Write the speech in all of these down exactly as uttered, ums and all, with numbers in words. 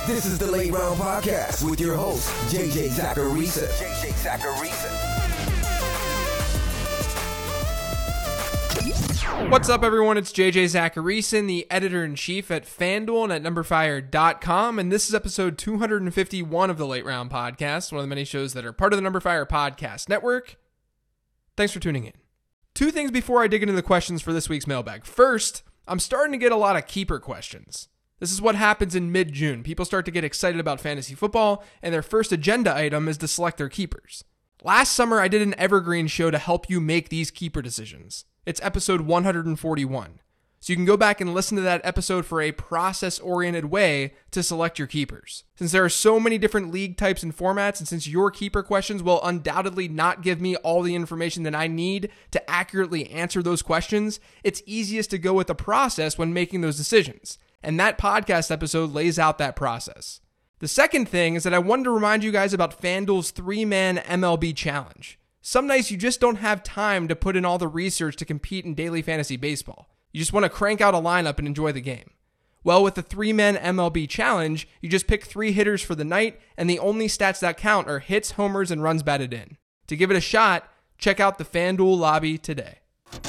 This is the Late Round Podcast with your host, J J Zachariason. J J Zachariason. What's up, everyone? It's J J Zachariason, the editor-in-chief at FanDuel and at number fire dot com, and this is episode two hundred fifty-one of the Late Round Podcast, one of the many shows that are part of the Number Fire Podcast Network. Thanks for tuning in. Two things before I dig into the questions for this week's mailbag. First, I'm starting to get a lot of keeper questions. This is what happens in mid-June. People start to get excited about fantasy football, and their first agenda item is to select their keepers. Last summer, I did an evergreen show to help you make these keeper decisions. It's episode one hundred forty-one. So you can go back and listen to that episode for a process-oriented way to select your keepers. Since there are so many different league types and formats, and since your keeper questions will undoubtedly not give me all the information that I need to accurately answer those questions, it's easiest to go with the process when making those decisions. And that podcast episode lays out that process. The second thing is that I wanted to remind you guys about FanDuel's three-man M L B challenge. Some nights you just don't have time to put in all the research to compete in daily fantasy baseball. You just want to crank out a lineup and enjoy the game. Well, with the three-man M L B challenge, you just pick three hitters for the night, and the only stats that count are hits, homers, and runs batted in. To give it a shot, check out the FanDuel lobby today.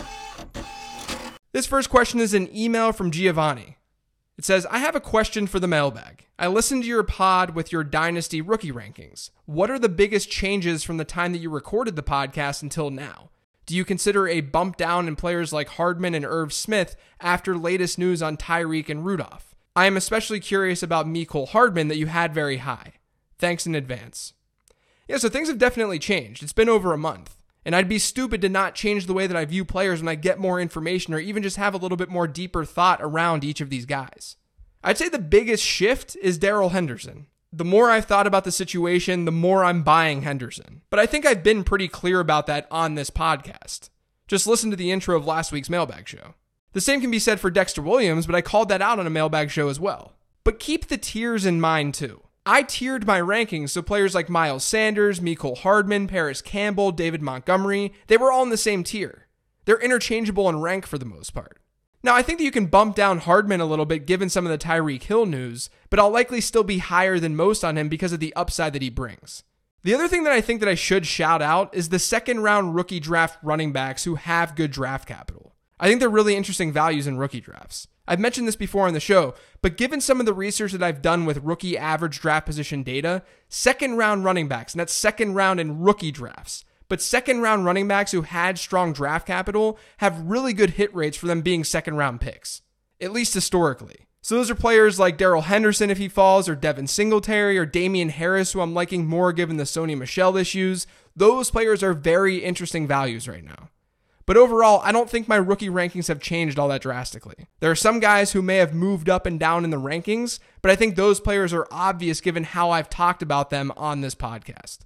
This first question is an email from Giovanni. It says, I have a question for the mailbag. I listened to your pod with your Dynasty rookie rankings. What are the biggest changes from the time that you recorded the podcast until now? Do you consider a bump down in players like Hardman and Irv Smith after latest news on Tyreek and Rudolph? I am especially curious about Mecole Hardman that you had very high. Thanks in advance. Yeah, so things have definitely changed. It's been over a month. And I'd be stupid to not change the way that I view players when I get more information or even just have a little bit more deeper thought around each of these guys. I'd say the biggest shift is Darrell Henderson. The more I've thought about the situation, the more I'm buying Henderson. But I think I've been pretty clear about that on this podcast. Just listen to the intro of last week's mailbag show. The same can be said for Dexter Williams, but I called that out on a mailbag show as well. But keep the tiers in mind too. I tiered my rankings so players like Miles Sanders, Mecole Hardman, Paris Campbell, David Montgomery, they were all in the same tier. They're interchangeable in rank for the most part. Now, I think that you can bump down Hardman a little bit given some of the Tyreek Hill news, but I'll likely still be higher than most on him because of the upside that he brings. The other thing that I think that I should shout out is the second round rookie draft running backs who have good draft capital. I think they're really interesting values in rookie drafts. I've mentioned this before on the show, but given some of the research that I've done with rookie average draft position data, second round running backs, and that's second round in rookie drafts, but second round running backs who had strong draft capital have really good hit rates for them being second round picks, at least historically. So those are players like Darrell Henderson if he falls, or Devin Singletary, or Damian Harris, who I'm liking more given the Sony Michel issues. Those players are very interesting values right now. But overall, I don't think my rookie rankings have changed all that drastically. There are some guys who may have moved up and down in the rankings, but I think those players are obvious given how I've talked about them on this podcast.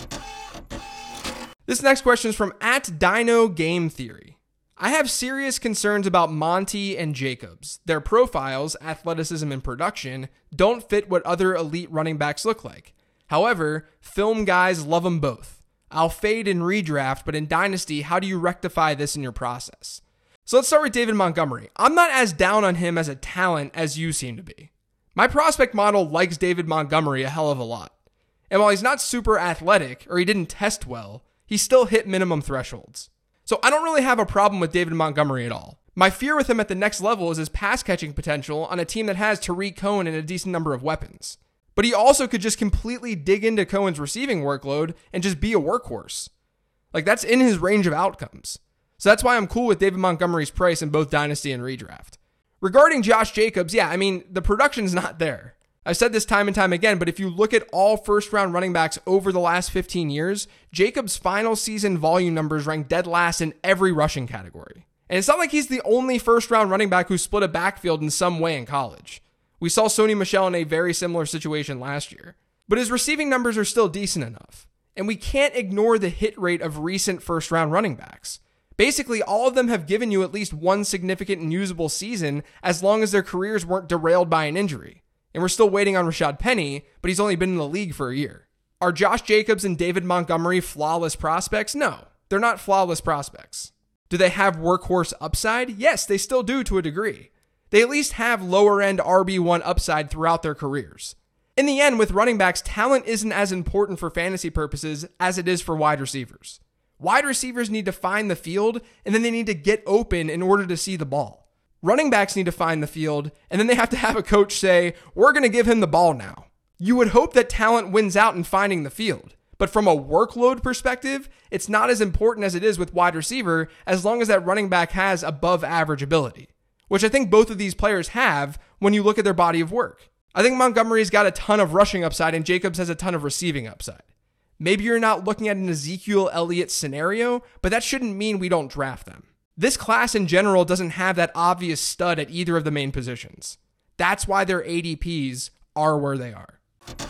This next question is from at Dino Game Theory. I have serious concerns about Monty and Jacobs. Their profiles, athleticism and production, don't fit what other elite running backs look like. However, film guys love them both. I'll fade in redraft, but in Dynasty, how do you rectify this in your process? So let's start with David Montgomery. I'm not as down on him as a talent as you seem to be. My prospect model likes David Montgomery a hell of a lot. And while he's not super athletic, or he didn't test well, he still hit minimum thresholds. So I don't really have a problem with David Montgomery at all. My fear with him at the next level is his pass catching potential on a team that has Tariq Cohen and a decent number of weapons. But he also could just completely dig into Cohen's receiving workload and just be a workhorse. Like, that's in his range of outcomes. So that's why I'm cool with David Montgomery's price in both Dynasty and Redraft. Regarding Josh Jacobs, yeah, I mean, the production's not there. I've said this time and time again, but if you look at all first-round running backs over the last fifteen years, Jacobs' final season volume numbers rank dead last in every rushing category. And it's not like he's the only first-round running back who split a backfield in some way in college. We saw Sony Michel in a very similar situation last year. But his receiving numbers are still decent enough. And we can't ignore the hit rate of recent first-round running backs. Basically, all of them have given you at least one significant and usable season as long as their careers weren't derailed by an injury. And we're still waiting on Rashad Penny, but he's only been in the league for a year. Are Josh Jacobs and David Montgomery flawless prospects? No, they're not flawless prospects. Do they have workhorse upside? Yes, they still do to a degree. They at least have lower-end R B one upside throughout their careers. In the end, with running backs, talent isn't as important for fantasy purposes as it is for wide receivers. Wide receivers need to find the field, and then they need to get open in order to see the ball. Running backs need to find the field, and then they have to have a coach say, we're going to give him the ball now. You would hope that talent wins out in finding the field. But from a workload perspective, it's not as important as it is with wide receiver as long as that running back has above average ability, which I think both of these players have when you look at their body of work. I think Montgomery's got a ton of rushing upside and Jacobs has a ton of receiving upside. Maybe you're not looking at an Ezekiel Elliott scenario, but that shouldn't mean we don't draft them. This class in general doesn't have that obvious stud at either of the main positions. That's why their A D Ps are where they are.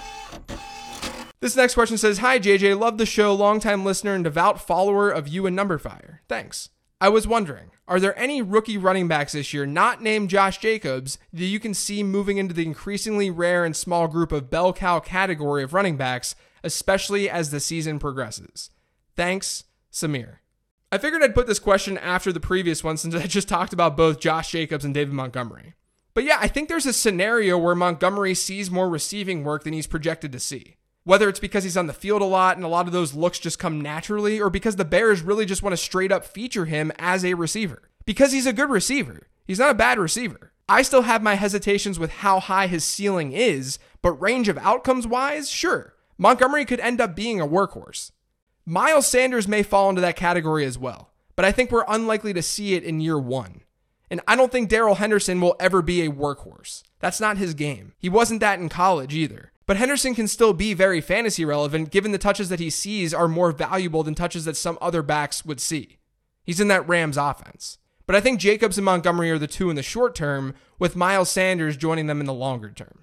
This next question says, hi J J, love the show, longtime listener and devout follower of you and Numberfire. Thanks. I was wondering, are there any rookie running backs this year not named Josh Jacobs that you can see moving into the increasingly rare and small group of bell cow category of running backs, especially as the season progresses? Thanks, Samir. I figured I'd put this question after the previous one since I just talked about both Josh Jacobs and David Montgomery. But yeah, I think there's a scenario where Montgomery sees more receiving work than he's projected to see. Whether it's because he's on the field a lot and a lot of those looks just come naturally, or because the Bears really just want to straight up feature him as a receiver. Because he's a good receiver. He's not a bad receiver. I still have my hesitations with how high his ceiling is, but range of outcomes wise, sure. Montgomery could end up being a workhorse. Miles Sanders may fall into that category as well, but I think we're unlikely to see it in year one. And I don't think Darrell Henderson will ever be a workhorse. That's not his game. He wasn't that in college either. But Henderson can still be very fantasy relevant given the touches that he sees are more valuable than touches that some other backs would see. He's in that Rams offense. But I think Jacobs and Montgomery are the two in the short term, with Miles Sanders joining them in the longer term.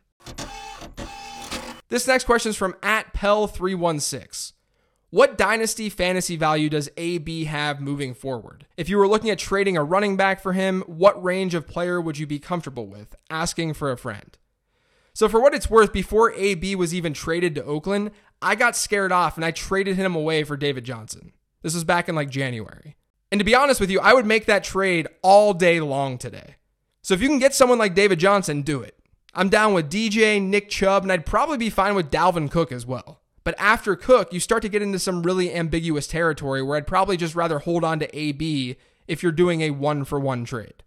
This next question is from at Pell three one six. What dynasty fantasy value does A B have moving forward? If you were looking at trading a running back for him, what range of player would you be comfortable with? Asking for a friend. So for what it's worth, before A B was even traded to Oakland, I got scared off and I traded him away for David Johnson. This was back in like January. And to be honest with you, I would make that trade all day long today. So if you can get someone like David Johnson, do it. I'm down with D J, Nick Chubb, and I'd probably be fine with Dalvin Cook as well. But after Cook, you start to get into some really ambiguous territory where I'd probably just rather hold on to A B if you're doing a one-for-one trade.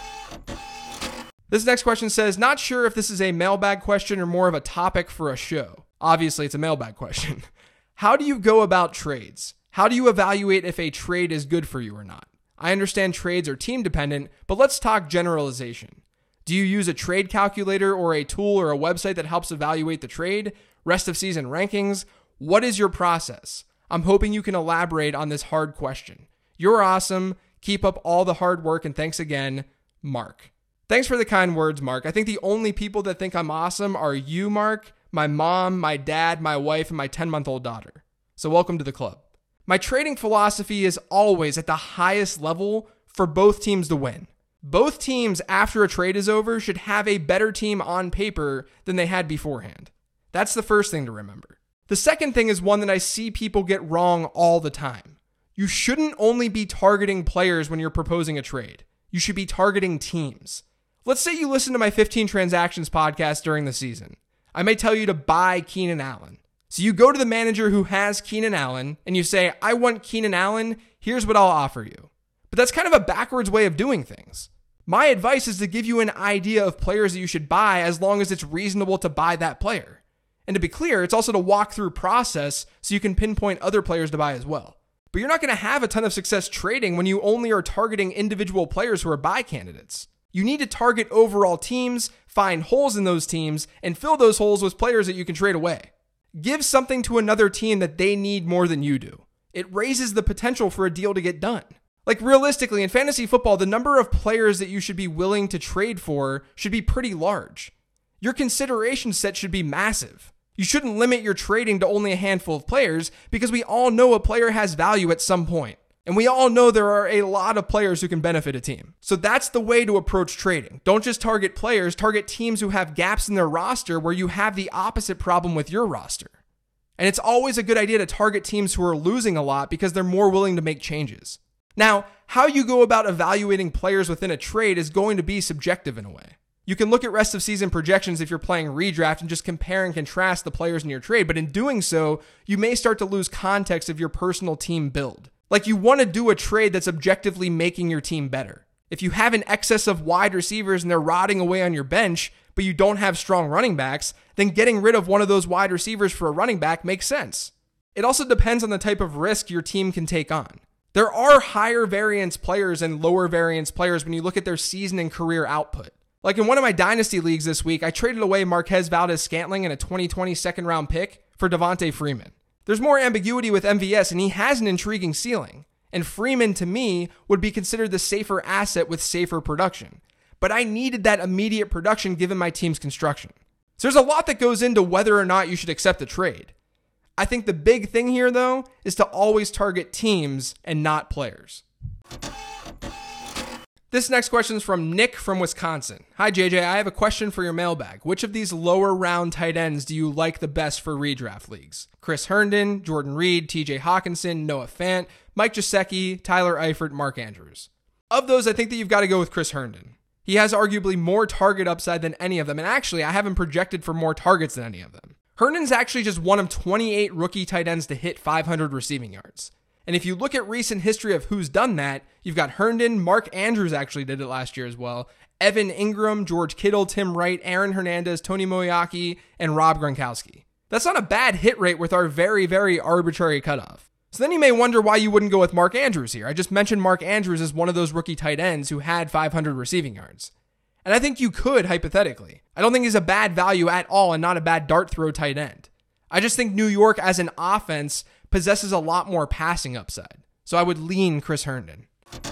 This next question says, not sure if this is a mailbag question or more of a topic for a show. Obviously, it's a mailbag question. How do you go about trades? How do you evaluate if a trade is good for you or not? I understand trades are team dependent, but let's talk generalization. Do you use a trade calculator or a tool or a website that helps evaluate the trade? Rest of season rankings? What is your process? I'm hoping you can elaborate on this hard question. You're awesome. Keep up all the hard work, and thanks again, Mark. Thanks for the kind words, Mark. I think the only people that think I'm awesome are you, Mark, my mom, my dad, my wife, and my ten-month-old daughter. So welcome to the club. My trading philosophy is always at the highest level for both teams to win. Both teams, after a trade is over, should have a better team on paper than they had beforehand. That's the first thing to remember. The second thing is one that I see people get wrong all the time. You shouldn't only be targeting players when you're proposing a trade. You should be targeting teams. Let's say you listen to my fifteen Transactions podcast during the season. I may tell you to buy Keenan Allen. So you go to the manager who has Keenan Allen and you say, I want Keenan Allen, here's what I'll offer you. But that's kind of a backwards way of doing things. My advice is to give you an idea of players that you should buy as long as it's reasonable to buy that player. And to be clear, it's also to walk through process so you can pinpoint other players to buy as well. But you're not going to have a ton of success trading when you only are targeting individual players who are buy candidates. You need to target overall teams, find holes in those teams, and fill those holes with players that you can trade away. Give something to another team that they need more than you do. It raises the potential for a deal to get done. Like realistically, in fantasy football, the number of players that you should be willing to trade for should be pretty large. Your consideration set should be massive. You shouldn't limit your trading to only a handful of players because we all know a player has value at some point. And we all know there are a lot of players who can benefit a team. So that's the way to approach trading. Don't just target players, target teams who have gaps in their roster where you have the opposite problem with your roster. And it's always a good idea to target teams who are losing a lot because they're more willing to make changes. Now, how you go about evaluating players within a trade is going to be subjective in a way. You can look at rest of season projections if you're playing redraft and just compare and contrast the players in your trade, but in doing so, you may start to lose context of your personal team build. Like, you want to do a trade that's objectively making your team better. If you have an excess of wide receivers and they're rotting away on your bench, but you don't have strong running backs, then getting rid of one of those wide receivers for a running back makes sense. It also depends on the type of risk your team can take on. There are higher variance players and lower variance players when you look at their season and career output. Like in one of my dynasty leagues this week, I traded away Marquez Valdes-Scantling and a twenty twenty second round pick for Devontae Freeman. There's more ambiguity with M V S, and he has an intriguing ceiling. And Freeman, to me, would be considered the safer asset with safer production. But I needed that immediate production given my team's construction. So there's a lot that goes into whether or not you should accept a trade. I think the big thing here, though, is to always target teams and not players. This next question is from Nick from Wisconsin. Hi, J J. I have a question for your mailbag. Which of these lower round tight ends do you like the best for redraft leagues? Chris Herndon, Jordan Reed, T J Hawkinson, Noah Fant, Mike Gesicki, Tyler Eifert, Mark Andrews. Of those, I think that you've got to go with Chris Herndon. He has arguably more target upside than any of them, and actually, I have him projected for more targets than any of them. Herndon's actually just one of twenty-eight rookie tight ends to hit five hundred receiving yards. And if you look at recent history of who's done that, you've got Herndon, Mark Andrews actually did it last year as well, Evan Ingram, George Kittle, Tim Wright, Aaron Hernandez, Tony Moeaki, and Rob Gronkowski. That's not a bad hit rate with our very, very arbitrary cutoff. So then you may wonder why you wouldn't go with Mark Andrews here. I just mentioned Mark Andrews as one of those rookie tight ends who had five hundred receiving yards. And I think you could, hypothetically. I don't think he's a bad value at all and not a bad dart throw tight end. I just think New York as an offense possesses a lot more passing upside. So I would lean Chris Herndon.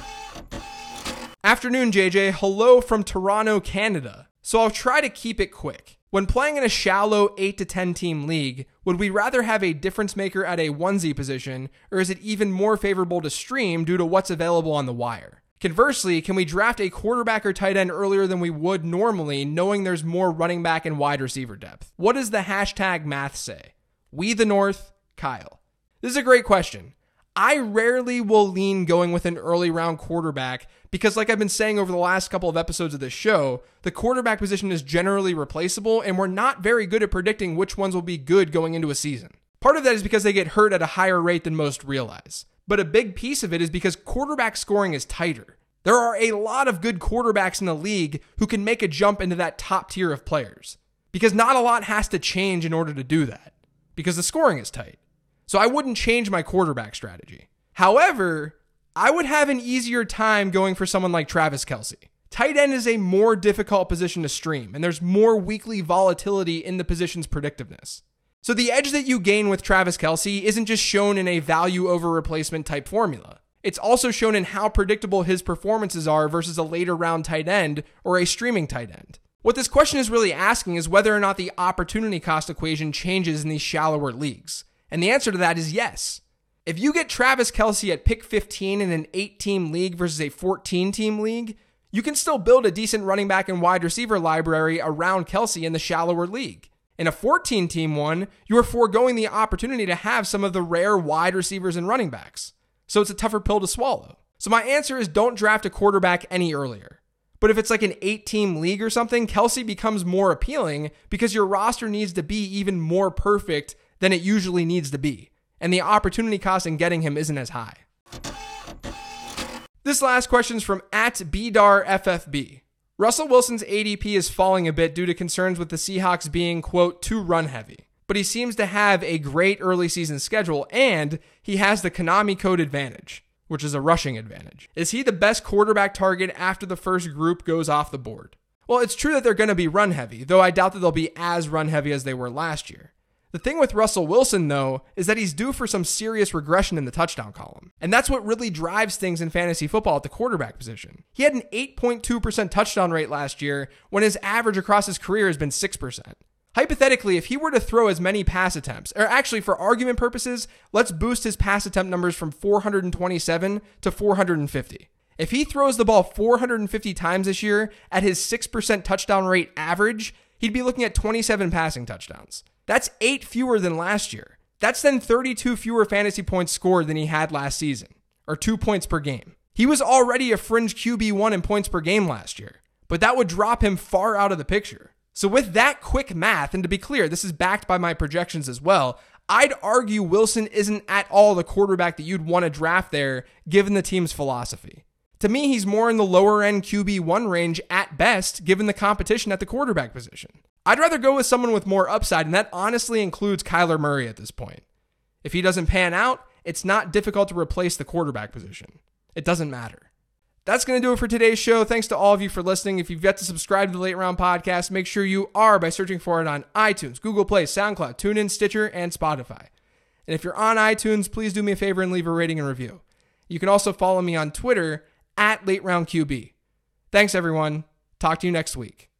Afternoon, J J. Hello from Toronto, Canada. So I'll try to keep it quick. When playing in a shallow eight to ten team league, would we rather have a difference maker at a onesie position, or is it even more favorable to stream due to what's available on the wire? Conversely, can we draft a quarterback or tight end earlier than we would normally, knowing there's more running back and wide receiver depth? What does the hashtag math say? We the North, Kyle. This is a great question. I rarely will lean going with an early round quarterback because, like I've been saying over the last couple of episodes of this show, the quarterback position is generally replaceable and we're not very good at predicting which ones will be good going into a season. Part of that is because they get hurt at a higher rate than most realize. But a big piece of it is because quarterback scoring is tighter. There are a lot of good quarterbacks in the league who can make a jump into that top tier of players. Because not a lot has to change in order to do that. Because the scoring is tight. So I wouldn't change my quarterback strategy. However, I would have an easier time going for someone like Travis Kelce. Tight end is a more difficult position to stream, and there's more weekly volatility in the position's predictiveness. So the edge that you gain with Travis Kelce isn't just shown in a value over replacement type formula. It's also shown in how predictable his performances are versus a later round tight end or a streaming tight end. What this question is really asking is whether or not the opportunity cost equation changes in these shallower leagues. And the answer to that is yes. If you get Travis Kelce at pick fifteen in an eight team league versus a fourteen team league, you can still build a decent running back and wide receiver library around Kelce in the shallower league. In a fourteen team one, you are foregoing the opportunity to have some of the rare wide receivers and running backs. So it's a tougher pill to swallow. So my answer is don't draft a quarterback any earlier. But if it's like an eight team league or something, Kelce becomes more appealing because your roster needs to be even more perfect than it usually needs to be. And the opportunity cost in getting him isn't as high. This last question is from at B D A R F F B. Russell Wilson's A D P is falling a bit due to concerns with the Seahawks being, quote, too run heavy. But he seems to have a great early season schedule and he has the Konami code advantage, which is a rushing advantage. Is he the best quarterback target after the first group goes off the board? Well, it's true that they're going to be run heavy, though I doubt that they'll be as run heavy as they were last year. The thing with Russell Wilson, though, is that he's due for some serious regression in the touchdown column. And that's what really drives things in fantasy football at the quarterback position. He had an eight point two percent touchdown rate last year when his average across his career has been six percent. Hypothetically, if he were to throw as many pass attempts, or actually for argument purposes, let's boost his pass attempt numbers from four hundred twenty-seven to four hundred fifty. If he throws the ball four hundred fifty times this year at his six percent touchdown rate average, he'd be looking at twenty-seven passing touchdowns. That's eight fewer than last year. That's then thirty-two fewer fantasy points scored than he had last season, or two points per game. He was already a fringe Q B one in points per game last year. but that would drop him far out of the picture. So with that quick math, and to be clear, this is backed by my projections as well, I'd argue Wilson isn't at all the quarterback that you'd want to draft there, given the team's philosophy. To me, he's more in the lower end Q B one range at best, given the competition at the quarterback position. I'd rather go with someone with more upside, and that honestly includes Kyler Murray at this point. If he doesn't pan out, it's not difficult to replace the quarterback position. It doesn't matter. That's going to do it for today's show. Thanks to all of you for listening. If you've yet to subscribe to the Late Round Podcast, make sure you are by searching for it on iTunes, Google Play, SoundCloud, TuneIn, Stitcher, and Spotify. And if you're on iTunes, please do me a favor and leave a rating and review. You can also follow me on Twitter at Late Round Q B. Thanks, everyone. Talk to you next week.